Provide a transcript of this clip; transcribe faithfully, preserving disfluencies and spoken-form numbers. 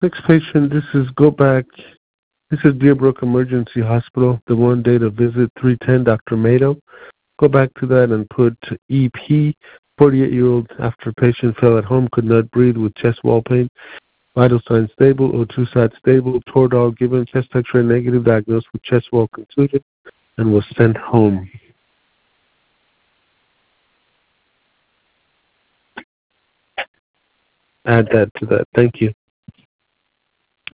Next patient, this is go back. This is Deerbrook Emergency Hospital. The one date of visit three ten, Doctor Mato. Go back to that and put E P, forty-eight-year-old after patient fell at home, could not breathe with chest wall pain. Vital signs stable, O two side stable, Toradol given, chest X-ray negative, diagnosed with chest wall contusion, and was sent home. Add that to that. Thank you.